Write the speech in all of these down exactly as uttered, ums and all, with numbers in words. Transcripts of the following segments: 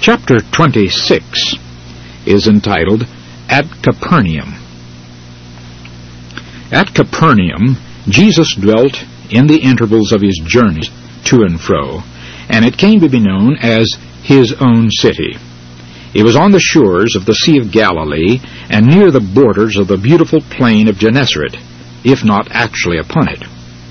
Chapter twenty-six is entitled, At Capernaum. At Capernaum, Jesus dwelt in the intervals of his journeys to and fro, and it came to be known as his own city. It was on the shores of the Sea of Galilee, and near the borders of the beautiful plain of Gennesaret, if not actually upon it.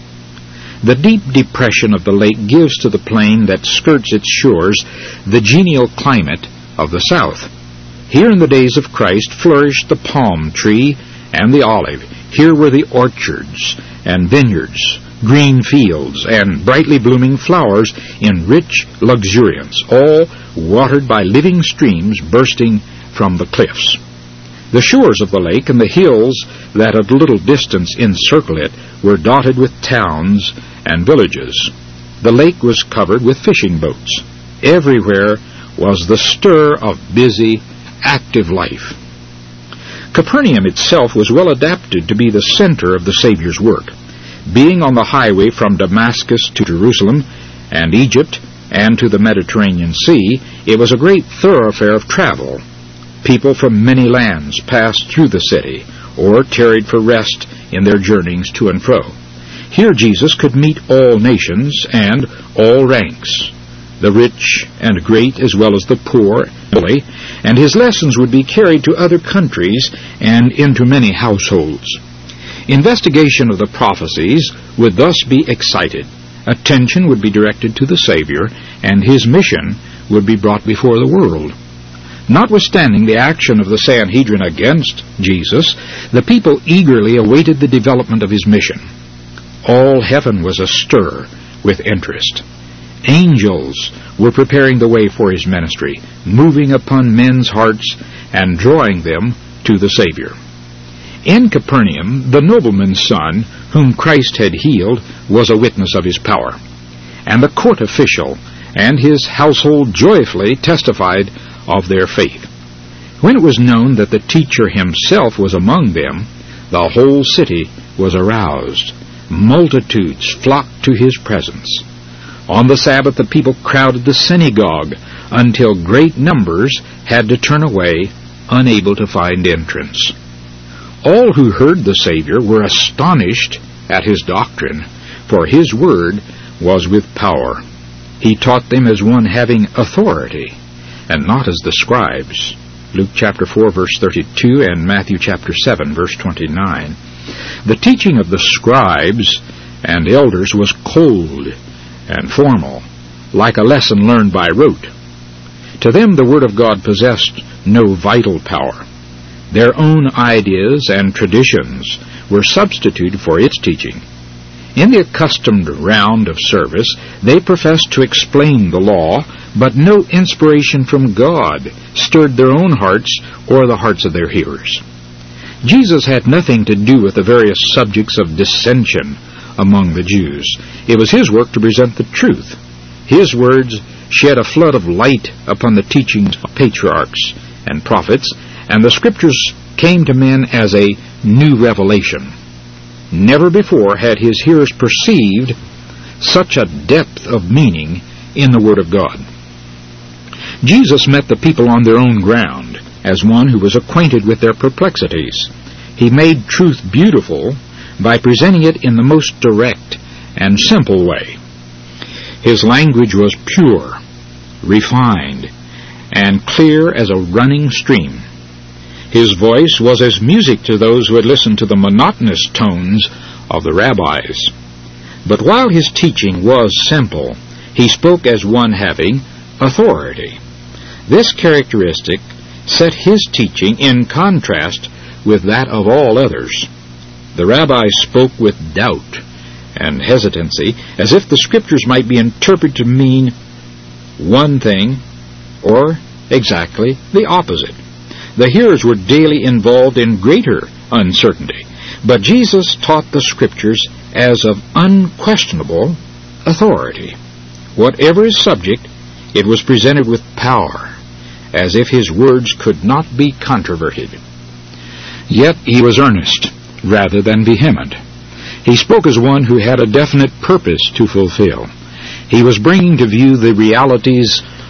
The deep depression of the lake gives to the plain that skirts its shores the genial climate of the south. Here in the days of Christ flourished the palm tree and the olive. Here were the orchards and vineyards, green fields, and brightly blooming flowers in rich luxuriance, all watered by living streams bursting from the cliffs. The shores of the lake and the hills that at a little distance encircle it were dotted with towns and villages. The lake was covered with fishing boats. Everywhere was the stir of busy, active life. Capernaum itself was well adapted to be the center of the Savior's work. Being on the highway from Damascus to Jerusalem and Egypt and to the Mediterranean Sea, it was a great thoroughfare of travel. People from many lands passed through the city, or tarried for rest in their journeyings to and fro. Here Jesus could meet all nations and all ranks, the rich and great as well as the poor, and his lessons would be carried to other countries and into many households. Investigation of the prophecies would thus be excited. Attention would be directed to the Savior, and his mission would be brought before the world. Notwithstanding the action of the Sanhedrin against Jesus, the people eagerly awaited the development of his mission. All heaven was astir with interest. Angels were preparing the way for his ministry, moving upon men's hearts and drawing them to the Savior. In Capernaum, the nobleman's son, whom Christ had healed, was a witness of his power, and the court official and his household joyfully testified of their faith. When it was known that the teacher himself was among them, the whole city was aroused. Multitudes flocked to his presence. On the Sabbath the people crowded the synagogue until great numbers had to turn away, unable to find entrance. All who heard the Savior were astonished at his doctrine, for his word was with power. He taught them as one having authority, and not as the scribes. Luke chapter four, verse thirty-two, and Matthew chapter seven, verse twenty-nine. The teaching of the scribes and elders was cold and formal, like a lesson learned by rote. To them the Word of God possessed no vital power. Their own ideas and traditions were substituted for its teaching. In the accustomed round of service, they professed to explain the law, but no inspiration from God stirred their own hearts or the hearts of their hearers. Jesus had nothing to do with the various subjects of dissension among the Jews. It was his work to present the truth. His words shed a flood of light upon the teachings of patriarchs and prophets, and the Scriptures came to men as a new revelation. Never before had his hearers perceived such a depth of meaning in the Word of God. Jesus met the people on their own ground, as one who was acquainted with their perplexities. He made truth beautiful by presenting it in the most direct and simple way. His language was pure, refined, and clear as a running stream. His voice was as music to those who had listened to the monotonous tones of the rabbis. But while his teaching was simple, he spoke as one having authority. This characteristic set his teaching in contrast with that of all others. The rabbis spoke with doubt and hesitancy, as if the Scriptures might be interpreted to mean one thing or exactly the opposite. The hearers were daily involved in greater uncertainty, but Jesus taught the Scriptures as of unquestionable authority. Whatever his subject, it was presented with power, as if his words could not be controverted. Yet he was earnest rather than vehement. He spoke as one who had a definite purpose to fulfill. He was bringing to view the realities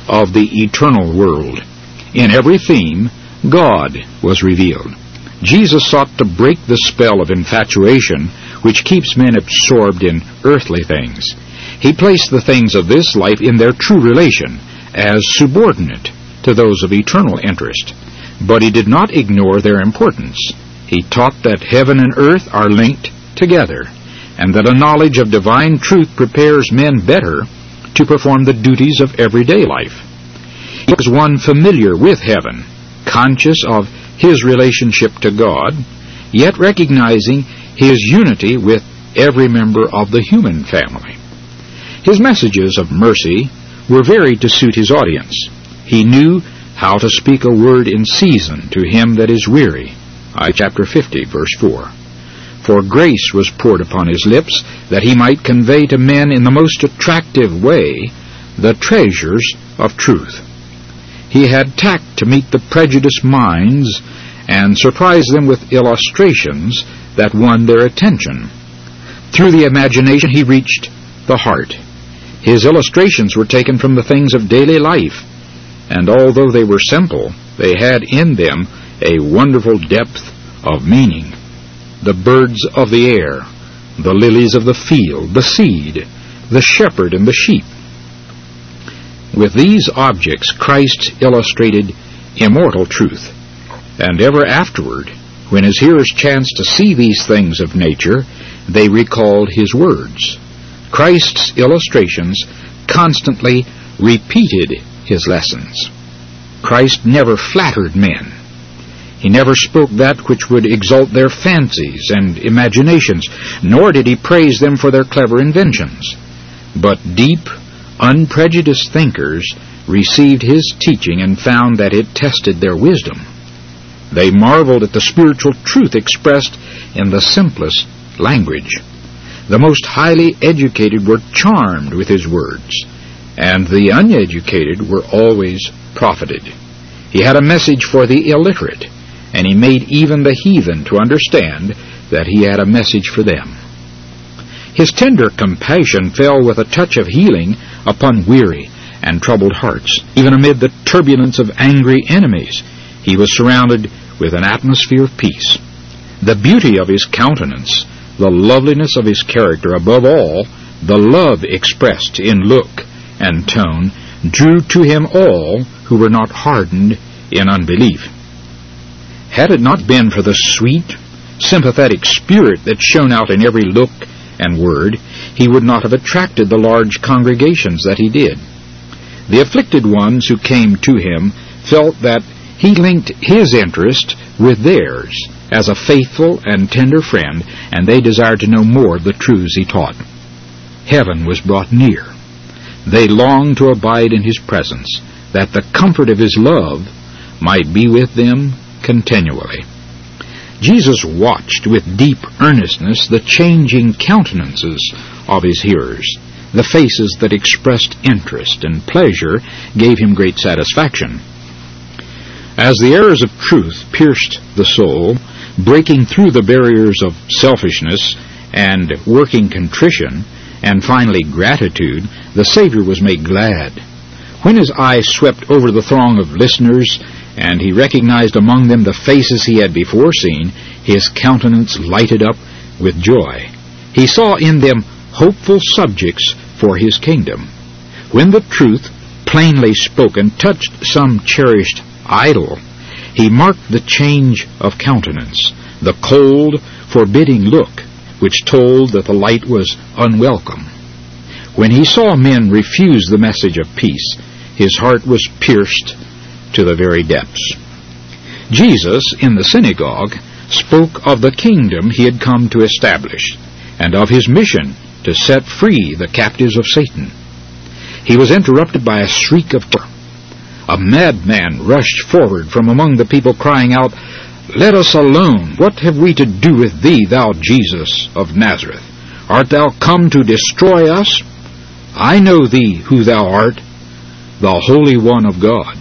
of the eternal world. In every theme, God was revealed. Jesus sought to break the spell of infatuation which keeps men absorbed in earthly things. He placed the things of this life in their true relation as subordinate to those of eternal interest. But he did not ignore their importance. He taught that heaven and earth are linked together, and that a knowledge of divine truth prepares men better to perform the duties of everyday life. He was one familiar with heaven, conscious of his relationship to God, yet recognizing his unity with every member of the human family. His messages of mercy were varied to suit his audience. He knew how to speak a word in season to him that is weary. Isaiah chapter fifty, verse four. For grace was poured upon his lips, that he might convey to men in the most attractive way the treasures of truth. He had tact to meet the prejudiced minds and surprise them with illustrations that won their attention. Through the imagination he reached the heart. His illustrations were taken from the things of daily life, and although they were simple, they had in them a wonderful depth of meaning. The birds of the air, the lilies of the field, the seed, the shepherd and the sheep. With these objects Christ illustrated immortal truth, and ever afterward, when his hearers chanced to see these things of nature, they recalled his words. Christ's illustrations constantly repeated his lessons. Christ never flattered men. He never spoke that which would exalt their fancies and imaginations, nor did he praise them for their clever inventions. But deep, unprejudiced thinkers received his teaching and found that it tested their wisdom. They marveled at the spiritual truth expressed in the simplest language. The most highly educated were charmed with his words, and the uneducated were always profited. He had a message for the illiterate, and he made even the heathen to understand that he had a message for them. His tender compassion fell with a touch of healing upon weary and troubled hearts. Even amid the turbulence of angry enemies, he was surrounded with an atmosphere of peace. The beauty of his countenance, the loveliness of his character, above all, the love expressed in look and tone, drew to him all who were not hardened in unbelief. Had it not been for the sweet, sympathetic spirit that shone out in every look and word, he would not have attracted the large congregations that he did. The afflicted ones who came to him felt that he linked his interest with theirs as a faithful and tender friend, and they desired to know more of the truths he taught. Heaven was brought near. They longed to abide in his presence, that the comfort of his love might be with them continually. Jesus watched with deep earnestness the changing countenances of his hearers. The faces that expressed interest and pleasure gave him great satisfaction. As the arrows of truth pierced the soul, breaking through the barriers of selfishness and working contrition, and finally gratitude, the Savior was made glad. When his eye swept over the throng of listeners, and he recognized among them the faces he had before seen, his countenance lighted up with joy. He saw in them hopeful subjects for his kingdom. When the truth, plainly spoken, touched some cherished idol, he marked the change of countenance, the cold, forbidding look, which told that the light was unwelcome. When he saw men refuse the message of peace, his heart was pierced to the very depths. Jesus, in the synagogue, spoke of the kingdom he had come to establish, and of his mission to set free the captives of Satan. He was interrupted by a shriek of terror. A madman rushed forward from among the people, crying out, "Let us alone! What have we to do with thee, thou Jesus of Nazareth? Art thou come to destroy us? I know thee who thou art, the Holy One of God."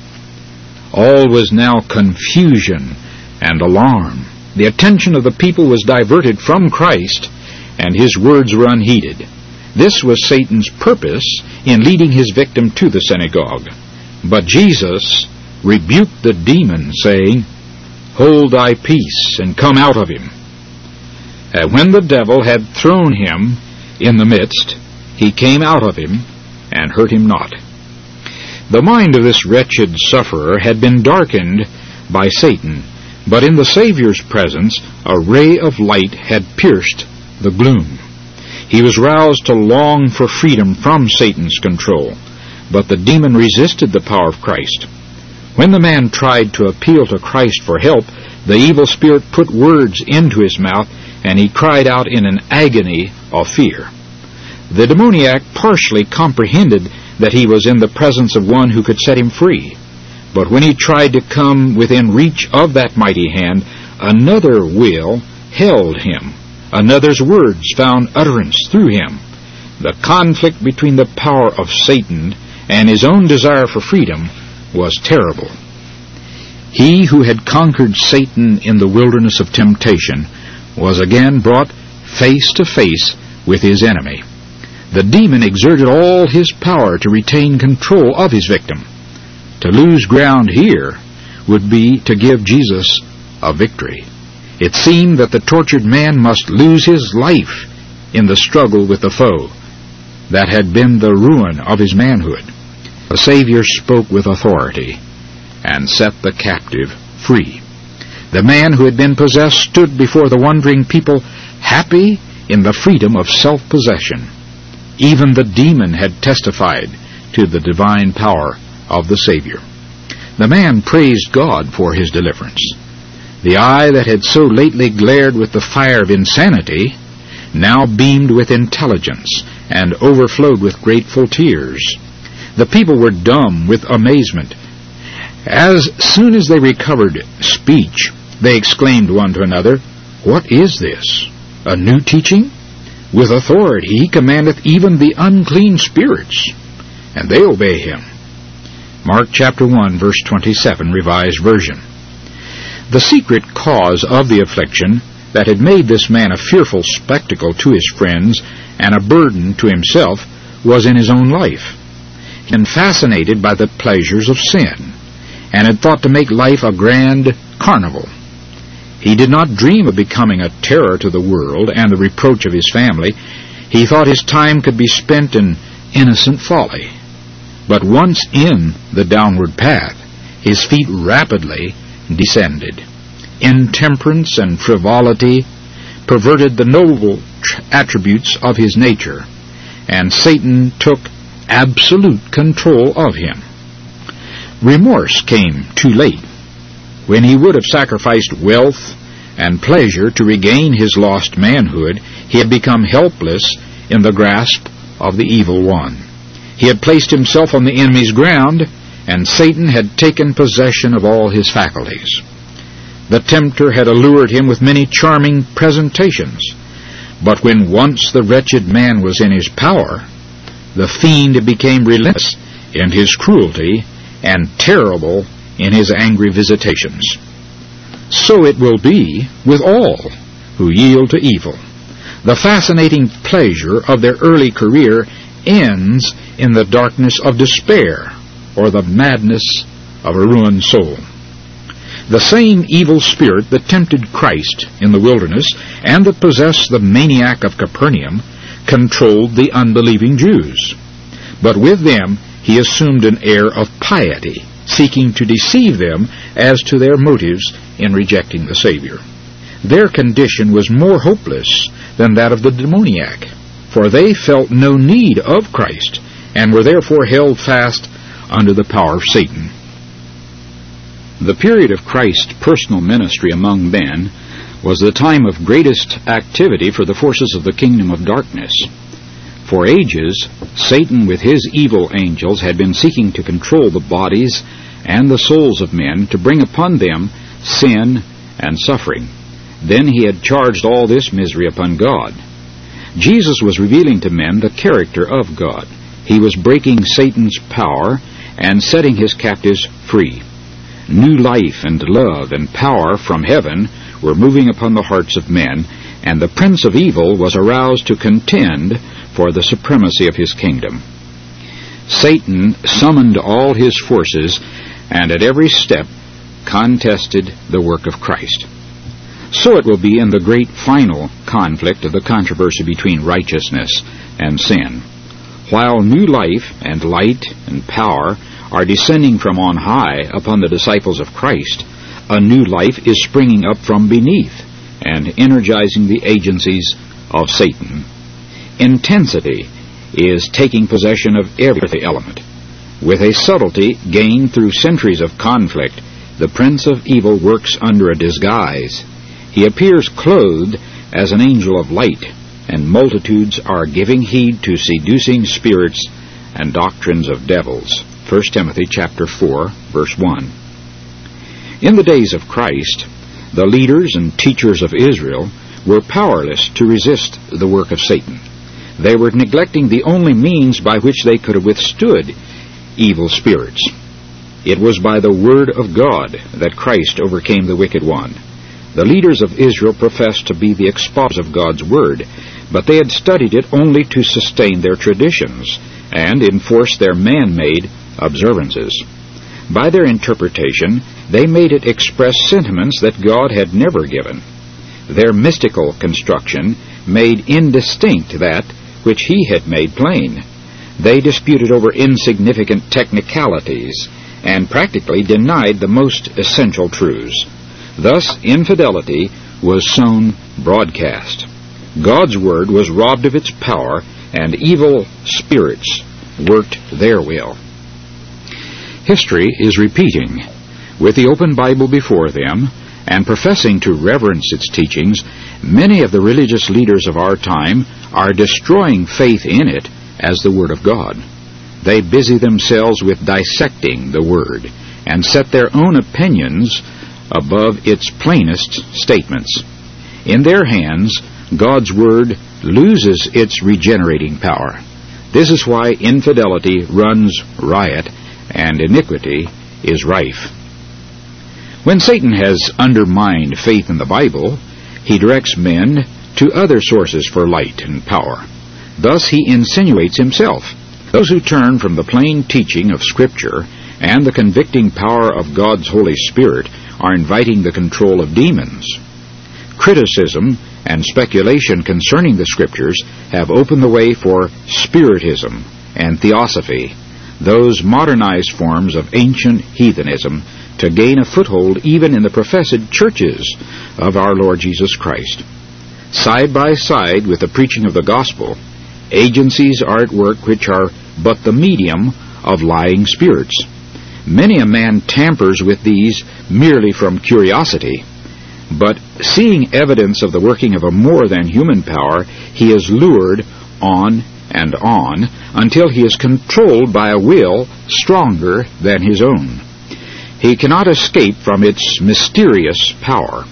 All was now confusion and alarm. The attention of the people was diverted from Christ, and his words were unheeded. This was Satan's purpose in leading his victim to the synagogue. But Jesus rebuked the demon, saying, Hold thy peace, and come out of him. And when the devil had thrown him in the midst, he came out of him, and hurt him not. The mind of this wretched sufferer had been darkened by Satan, but in the Savior's presence a ray of light had pierced the gloom. He was roused to long for freedom from Satan's control, but the demon resisted the power of Christ. When the man tried to appeal to Christ for help, the evil spirit put words into his mouth, and he cried out in an agony of fear. The demoniac partially comprehended that he was in the presence of one who could set him free. But when he tried to come within reach of that mighty hand, another will held him. Another's words found utterance through him. The conflict between the power of Satan and his own desire for freedom was terrible. He who had conquered Satan in the wilderness of temptation was again brought face to face with his enemy. The demon exerted all his power to retain control of his victim. To lose ground here would be to give Jesus a victory. It seemed that the tortured man must lose his life in the struggle with the foe that had been the ruin of his manhood. The Savior spoke with authority and set the captive free. The man who had been possessed stood before the wondering people, happy in the freedom of self-possession. Even the demon had testified to the divine power of the Savior. The man praised God for his deliverance. The eye that had so lately glared with the fire of insanity now beamed with intelligence and overflowed with grateful tears. The people were dumb with amazement. As soon as they recovered speech, they exclaimed one to another, What is this? A new teaching? With authority he commandeth even the unclean spirits, and they obey him. Mark chapter one, verse twenty-seven, Revised Version. The secret cause of the affliction that had made this man a fearful spectacle to his friends and a burden to himself was in his own life. He had been fascinated by the pleasures of sin, and had thought to make life a grand carnival. He did not dream of becoming a terror to the world and the reproach of his family. He thought his time could be spent in innocent folly. But once in the downward path, his feet rapidly descended. Intemperance and frivolity perverted the noble attributes of his nature, and Satan took absolute control of him. Remorse came too late. When he would have sacrificed wealth and pleasure to regain his lost manhood, he had become helpless in the grasp of the evil one. He had placed himself on the enemy's ground, and Satan had taken possession of all his faculties. The tempter had allured him with many charming presentations, but when once the wretched man was in his power, the fiend became relentless in his cruelty and terrible in his angry visitations. So it will be with all who yield to evil. The fascinating pleasure of their early career ends in the darkness of despair or the madness of a ruined soul. The same evil spirit that tempted Christ in the wilderness and that possessed the maniac of Capernaum controlled the unbelieving Jews. But with them he assumed an air of piety, seeking to deceive them as to their motives in rejecting the Savior. Their condition was more hopeless than that of the demoniac, for they felt no need of Christ, and were therefore held fast under the power of Satan. The period of Christ's personal ministry among men was the time of greatest activity for the forces of the kingdom of darkness. For ages, Satan with his evil angels had been seeking to control the bodies and the souls of men, to bring upon them sin and suffering. Then he had charged all this misery upon God. Jesus was revealing to men the character of God. He was breaking Satan's power and setting his captives free. New life and love and power from heaven were moving upon the hearts of men, and the prince of evil was aroused to contend for the supremacy of his kingdom. Satan summoned all his forces and at every step contested the work of Christ. So it will be in the great final conflict of the controversy between righteousness and sin. While new life and light and power are descending from on high upon the disciples of Christ, a new life is springing up from beneath and energizing the agencies of Satan. Intensity is taking possession of every element. With a subtlety gained through centuries of conflict, the prince of evil works under a disguise. He appears clothed as an angel of light, and multitudes are giving heed to seducing spirits and doctrines of devils. First Timothy chapter four, verse one. In the days of Christ, the leaders and teachers of Israel were powerless to resist the work of Satan. They were neglecting the only means by which they could have withstood evil spirits. It was by the word of God that Christ overcame the wicked one. The leaders of Israel professed to be the expositors of God's word, but they had studied it only to sustain their traditions and enforce their man-made observances. By their interpretation, they made it express sentiments that God had never given. Their mystical construction made indistinct that which He had made plain. They disputed over insignificant technicalities and practically denied the most essential truths. Thus, infidelity was sown broadcast. God's word was robbed of its power, and evil spirits worked their will. History is repeating. With the open Bible before them, and professing to reverence its teachings, many of the religious leaders of our time are destroying faith in it as the Word of God. They busy themselves with dissecting the Word and set their own opinions above its plainest statements. In their hands, God's Word loses its regenerating power. This is why infidelity runs riot and iniquity is rife. When Satan has undermined faith in the Bible, he directs men to other sources for light and power. Thus he insinuates himself. Those who turn from the plain teaching of Scripture and the convicting power of God's Holy Spirit are inviting the control of demons. Criticism and speculation concerning the Scriptures have opened the way for Spiritism and Theosophy, those modernized forms of ancient heathenism, to gain a foothold even in the professed churches of our Lord Jesus Christ. Side by side with the preaching of the gospel, agencies are at work which are but the medium of lying spirits. Many a man tampers with these merely from curiosity, but seeing evidence of the working of a more than human power, he is lured on and on until he is controlled by a will stronger than his own. He cannot escape from its mysterious power.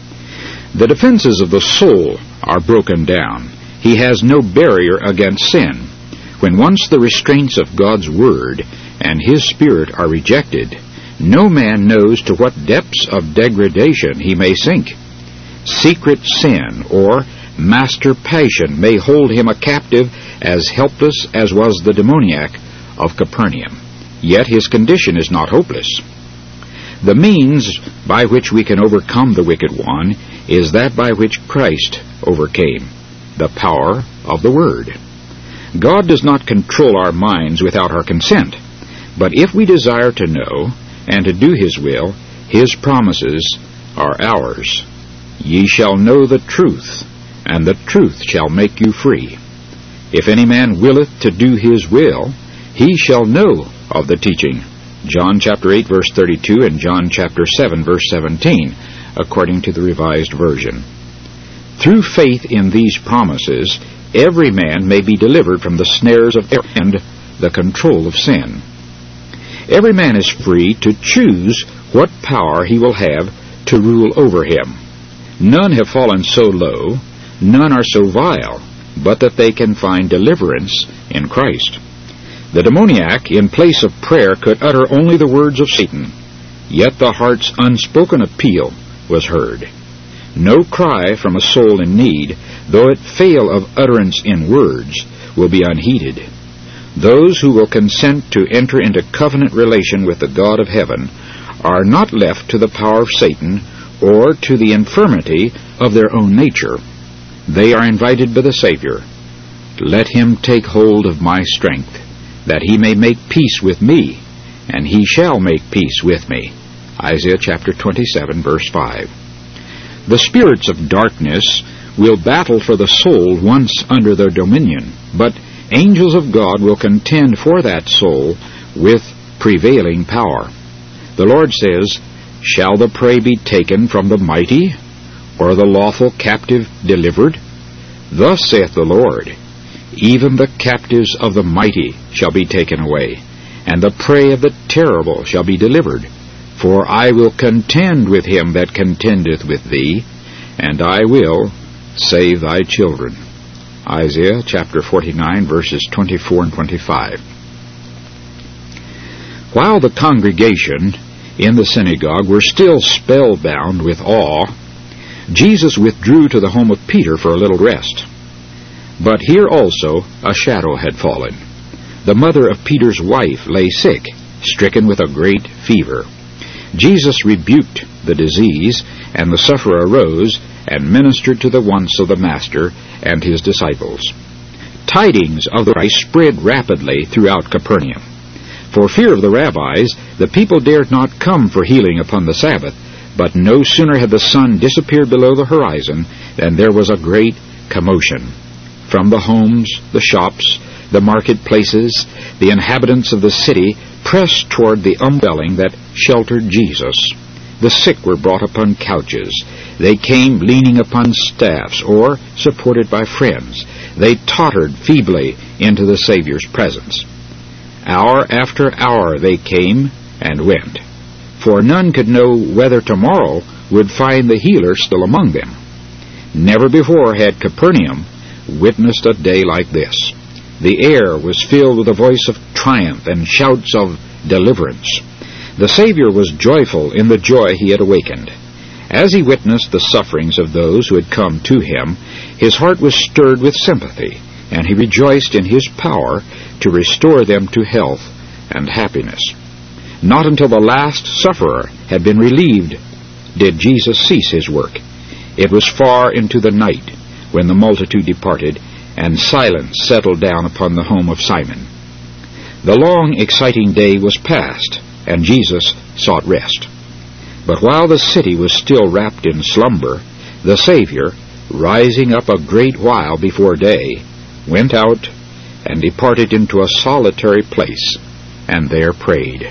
The defenses of the soul are broken down. He has no barrier against sin. When once the restraints of God's Word and His Spirit are rejected, no man knows to what depths of degradation he may sink. Secret sin or master passion may hold him a captive as helpless as was the demoniac of Capernaum. Yet his condition is not hopeless. The means by which we can overcome the wicked one is that by which Christ overcame, the power of the Word. God does not control our minds without our consent, but if we desire to know and to do His will, His promises are ours. Ye shall know the truth, and the truth shall make you free. If any man willeth to do His will, he shall know of the teaching. John chapter eight, verse thirty-two, and John chapter seven, verse seventeen, according to the Revised Version. Through faith in these promises, every man may be delivered from the snares of error and the control of sin. Every man is free to choose what power he will have to rule over him. None have fallen so low, none are so vile, but that they can find deliverance in Christ. The demoniac, in place of prayer, could utter only the words of Satan, yet the heart's unspoken appeal was heard. No cry from a soul in need, though it fail of utterance in words, will be unheeded. Those who will consent to enter into covenant relation with the God of heaven are not left to the power of Satan or to the infirmity of their own nature. They are invited by the Savior. Let him take hold of my strength, that he may make peace with me, and he shall make peace with me. Isaiah chapter twenty-seven, verse five. The spirits of darkness will battle for the soul once under their dominion, but angels of God will contend for that soul with prevailing power. The Lord says, "Shall the prey be taken from the mighty, or the lawful captive delivered? Thus saith the Lord, even the captives of the mighty shall be taken away, and the prey of the terrible shall be delivered. For I will contend with him that contendeth with thee, and I will save thy children." Isaiah chapter forty-nine, verses twenty-four and twenty-five. While the congregation in the synagogue were still spellbound with awe, Jesus withdrew to the home of Peter for a little rest. But here also a shadow had fallen. The mother of Peter's wife lay sick, stricken with a great fever. Jesus rebuked the disease, and the sufferer arose and ministered to the wants of the Master and his disciples. Tidings of the Christ spread rapidly throughout Capernaum. For fear of the rabbis, the people dared not come for healing upon the Sabbath, but no sooner had the sun disappeared below the horizon than there was a great commotion. From the homes, the shops, the marketplaces, the inhabitants of the city pressed toward the umbrelling that sheltered Jesus. The sick were brought upon couches. They came leaning upon staffs or supported by friends. They tottered feebly into the Savior's presence. Hour after hour they came and went, for none could know whether tomorrow would find the healer still among them. Never before had Capernaum witnessed a day like this. The air was filled with a voice of triumph and shouts of deliverance. The Savior was joyful in the joy he had awakened. As he witnessed the sufferings of those who had come to him, his heart was stirred with sympathy, and he rejoiced in his power to restore them to health and happiness. Not until the last sufferer had been relieved did Jesus cease his work. It was far into the night when the multitude departed, and silence settled down upon the home of Simon. The long, exciting day was past, and Jesus sought rest. But while the city was still wrapped in slumber, the Savior, rising up a great while before day, went out and departed into a solitary place, and there prayed.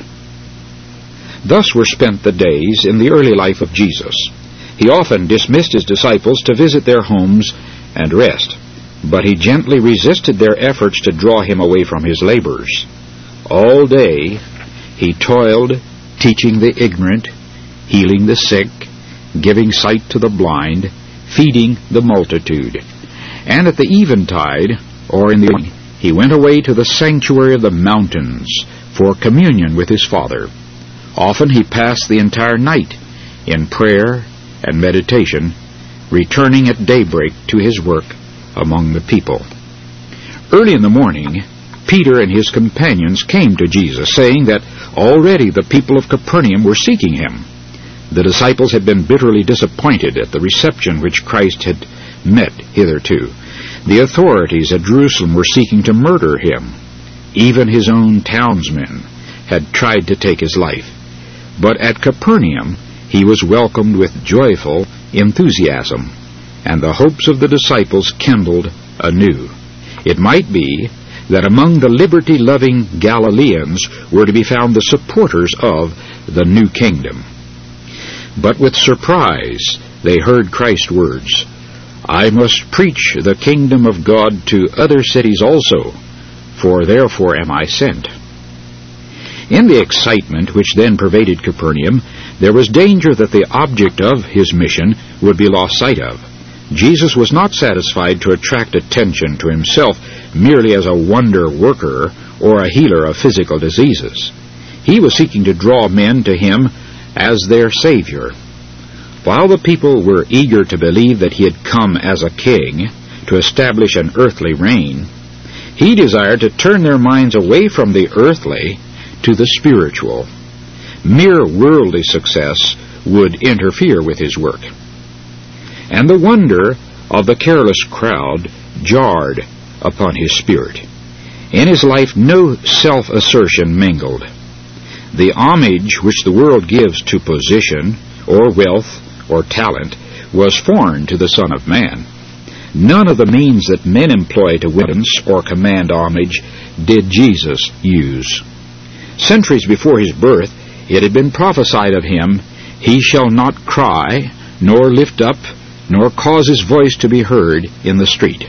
Thus were spent the days in the early life of Jesus. He often dismissed his disciples to visit their homes and rest, but he gently resisted their efforts to draw him away from his labors. All day he toiled, teaching the ignorant, healing the sick, giving sight to the blind, feeding the multitude. And at the eventide, or in the evening, he went away to the sanctuary of the mountains for communion with his Father. Often he passed the entire night in prayer and meditation, returning at daybreak to his work among the people. Early in the morning, Peter and his companions came to Jesus, saying that already the people of Capernaum were seeking him. The disciples had been bitterly disappointed at the reception which Christ had met hitherto. The authorities at Jerusalem were seeking to murder him. Even his own townsmen had tried to take his life. But at Capernaum he was welcomed with joyful enthusiasm, and the hopes of the disciples kindled anew. It might be that among the liberty-loving Galileans were to be found the supporters of the new kingdom. But with surprise they heard Christ's words, "I must preach the kingdom of God to other cities also, for therefore am I sent." In the excitement which then pervaded Capernaum, there was danger that the object of his mission would be lost sight of. Jesus was not satisfied to attract attention to himself merely as a wonder worker or a healer of physical diseases. He was seeking to draw men to him as their Savior. While the people were eager to believe that he had come as a king to establish an earthly reign, He desired to turn their minds away from the earthly to the spiritual. Mere worldly success would interfere with his work. And the wonder of the careless crowd jarred upon his spirit. In his life no self-assertion mingled. The homage which the world gives to position, or wealth, or talent, was foreign to the Son of Man. None of the means that men employ to win or command homage did Jesus use. Centuries before his birth, it had been prophesied of him, "He shall not cry, nor lift up, nor cause his voice to be heard in the street.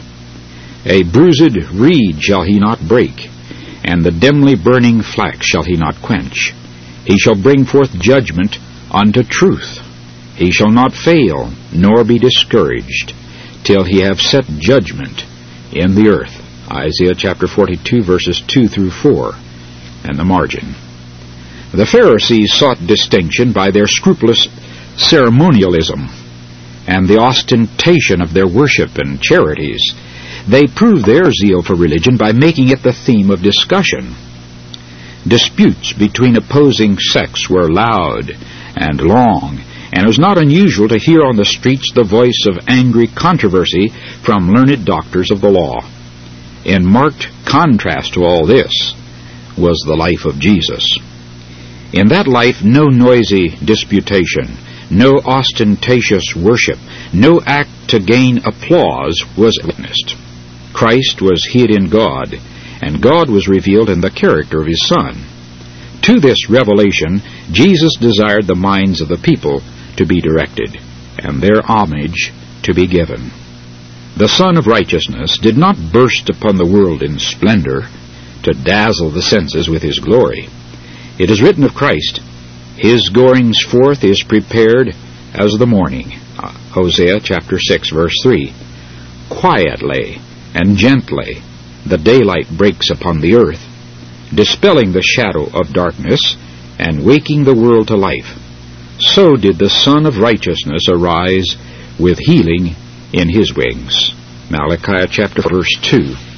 A bruised reed shall he not break, and the dimly burning flax shall he not quench. He shall bring forth judgment unto truth. He shall not fail, nor be discouraged, till he have set judgment in the earth." Isaiah chapter forty-two, verses two through four, and the margin. The Pharisees sought distinction by their scrupulous ceremonialism and the ostentation of their worship and charities. They proved their zeal for religion by making it the theme of discussion. Disputes between opposing sects were loud and long, and it was not unusual to hear on the streets the voice of angry controversy from learned doctors of the law. In marked contrast to all this was the life of Jesus. In that life no noisy disputation, no ostentatious worship, no act to gain applause was witnessed. Christ was hid in God, and God was revealed in the character of his Son. To this revelation, Jesus desired the minds of the people to be directed, and their homage to be given. The Son of Righteousness did not burst upon the world in splendor to dazzle the senses with his glory. It is written of Christ, "His goings forth is prepared as the morning." Hosea chapter six, verse three. Quietly and gently the daylight breaks upon the earth, dispelling the shadow of darkness and waking the world to life. So did the Son of Righteousness arise with healing in his wings. Malachi chapter verse two.